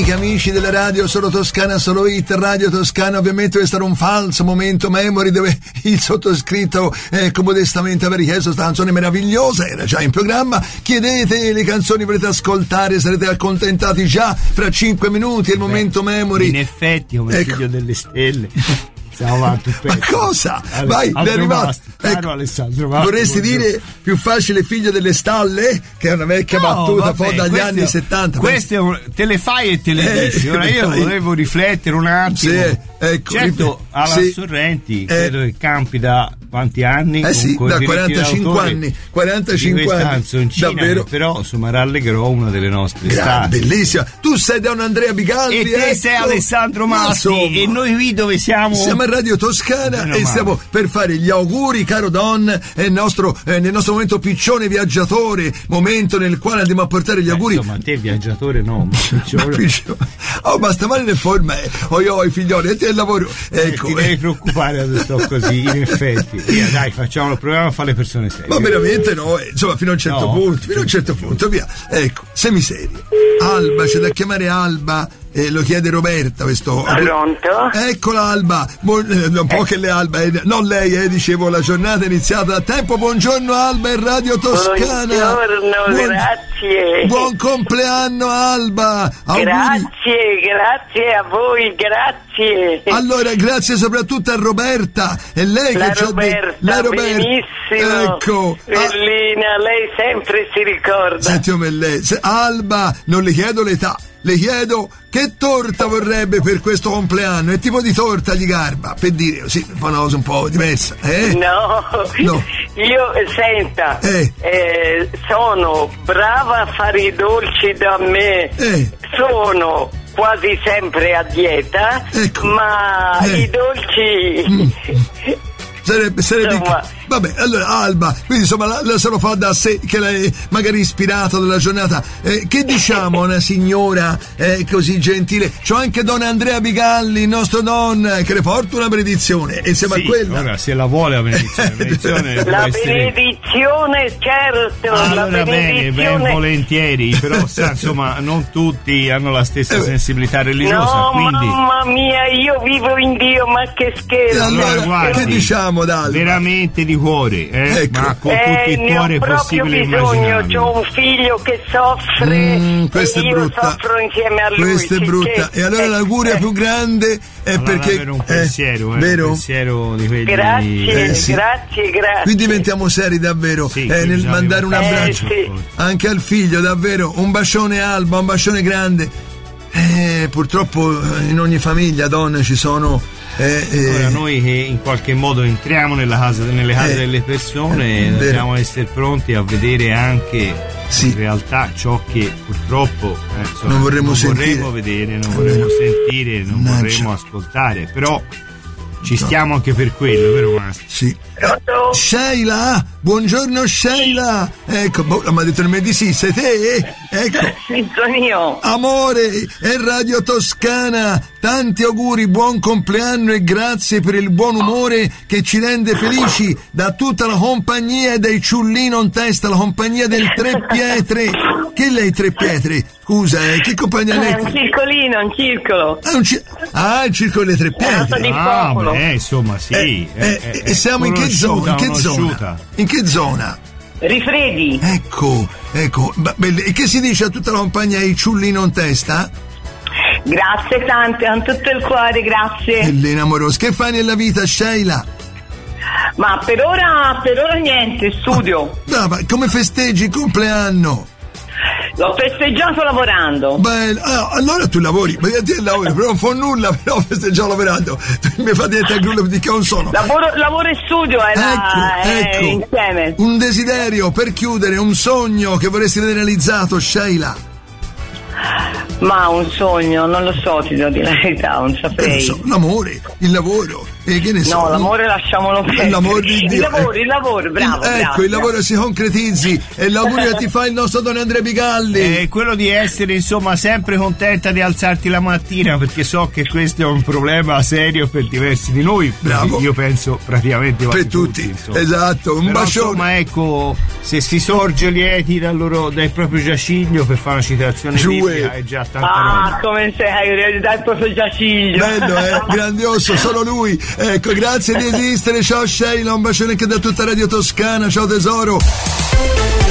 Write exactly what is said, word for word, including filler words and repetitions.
amiche, amici della radio Solo Toscana, Solo Hit, Radio Toscana. Ovviamente questo era un falso momento memory dove il sottoscritto eh, modestamente aveva richiesto questa canzone meravigliosa, era già in programma. Chiedete le canzoni volete ascoltare, sarete accontentati già fra cinque minuti, è il Beh, momento memory. In effetti, come ecco. Figlio delle stelle. Siamo avanti un pezzo. Ma cosa? Ale, Vai, è arrivato. Ecco, Alessandro Masti, vorresti buongiorno. dire più facile figlio delle stalle? Che è una vecchia no, battuta vabbè, dagli questo, anni settanta. Questo è un, te le fai e te le dici. Ora io volevo riflettere un attimo. Sì, ecco, certo, alla sì. Sorrenti eh. credo che campi da quanti anni? Eh sì, da quarantacinque anni. quarantacinque anni. Canzoncina, davvero. Però insomma rallegrò una delle nostre stati. Bellissima. Tu sei Don Andrea Bigaldi. E te ecco. sei Alessandro Masti. E noi qui dove siamo? Siamo a Radio Toscana. E stiamo per fare gli auguri, caro Don, è il nostro, eh, nel nostro momento piccione viaggiatore, momento nel quale andiamo a portare gli auguri. Eh, insomma, te viaggiatore no, ma piccione. Piccione. Oh, ma stamane in forma, eh. oh io ho i figlioli, e te il lavoro. Ecco. Eh, ti devi preoccupare se sto così, in effetti. Via, dai, facciamo, proviamo a fare le persone serie. Ma veramente no, eh. insomma, fino a un certo no. punto, fino a un certo punto, via. Ecco, semiserie. Alba, c'è da chiamare Alba. Eh, lo chiede Roberta questo. Pronto? Eccola Alba, Buon, eh, un po' eh. che le Alba, eh, non lei, eh, dicevo, la giornata è iniziata da tempo. Buongiorno Alba in Radio Toscana. Buongiorno, Buon, grazie. Buon compleanno Alba. Auguri. Grazie, grazie a voi, grazie. Allora, grazie soprattutto a Roberta. E lei la che Roberta, de- la Roberta, benissimo. Ecco. Bellina, ah. lei sempre si ricorda. Sentiamo lei. Alba, non le chiedo l'età. Le chiedo che torta vorrebbe per questo compleanno, che tipo di torta gli garba, per dire così, una cosa un po' diversa, eh? No, no. io, senta, eh. Eh, sono brava a fare i dolci da me, eh. sono quasi sempre a dieta, ecco. ma eh. i dolci... Mm. Sarebbe, sarebbe insomma, che... Vabbè, allora Alba, quindi insomma la, la se lo fa da sé, che lei magari ispirato dalla giornata. Eh, che diciamo a una signora eh, così gentile? C'ho anche Don Andrea Bigalli, il nostro Don, che le porta una benedizione. E insieme sì, a quella. Ora se la vuole la benedizione, la benedizione, la essere... benedizione, certo. Allora la benedizione... bene, ben volentieri, però sa, insomma, non tutti hanno la stessa sensibilità religiosa. No, quindi... mamma mia, io vivo in Dio, ma che scherzo. Allora, allora guardi, che diciamo d'Alba? Veramente di cuore, eh? Ecco. Ma con eh, tutto il cuore possibile e immaginabile. C'ho un figlio che soffre mm, e è io brutta. soffro insieme a lui. Questa è brutta. Che... E allora l'augurio eh. più grande è allora perché avere un pensiero, eh, vero? Un pensiero di quelli. Grazie, eh, sì. grazie, grazie. Qui diventiamo seri davvero, sì, eh, nel mandare un abbraccio eh, sì. anche al figlio, davvero. Un bacione Alba, un bacione grande. Eh, purtroppo in ogni famiglia, donne, ci sono. Eh, eh, Ora noi che in qualche modo entriamo nella casa, nelle case eh, delle persone, eh, dobbiamo essere pronti a vedere anche sì. in realtà ciò che purtroppo eh, insomma, non vorremmo non sentire, vorremmo vedere, non vorremmo sentire, non Naccia. vorremmo ascoltare, però ci stiamo anche per quello, vero Masti? Sì. Sheila, buongiorno Sheila. Ecco, boh, mi ha detto il di sì, sei te? Ecco. Sì, sono io. Amore, è Radio Toscana. Tanti auguri, buon compleanno e grazie per il buon umore che ci rende felici da tutta la compagnia e dai Ciullino in testa, la compagnia del Tre Pietre. Che lei Tre Pietre? Scusa, eh, che compagnia lei? È un circolino, un circolo. Ah, un ci- ah, il circolo delle Tre Pietre. Ah, beh, insomma, sì. Eh, eh, eh, e siamo in che zona? In che zona? In che zona? Rifredi. Ecco, ecco. E che si dice a tutta la compagnia i Ciullino in testa? Grazie tante, con tutto il cuore, grazie. Elena Moros, che fai nella vita, Sheila? Ma per ora, per ora niente, studio. No, ma come festeggi il compleanno? L'ho festeggiato lavorando. Beh, ah, allora tu lavori, ma io ti lavori, però non fa nulla, però festeggiamo lavorando. Tu mi fai diventare il gruppo di che non sono. Lavoro, lavoro e studio è, ecco, la, è ecco. insieme. Un desiderio per chiudere, un sogno che vorresti vedere realizzato, Sheila. Ma un sogno, non lo so, ti devo dire la verità, non saprei. So, l'amore, il lavoro, e che ne so. No, l'amore lasciamolo perdere. L'amore di Dio. Il lavoro, il lavoro, bravo. Il, ecco, bravo, il lavoro si concretizzi e l'augurio che ti fa il nostro Don Andrea Bigalli. È quello di essere, insomma, sempre contenta di alzarti la mattina, perché so che questo è un problema serio per diversi di noi. Bravo. Io penso praticamente per tutti. tutti Esatto, un Però, bacione. Insomma, ecco, se si sorge lieti dal, loro, dal proprio giaciglio per fare una citazione biblica è già tanta ah roba. Come sei dal proprio giaciglio, bello, eh? Grandioso, solo lui. Ecco, grazie di esistere. Ciao Sheila, un bacione anche da tutta Radio Toscana. Ciao tesoro.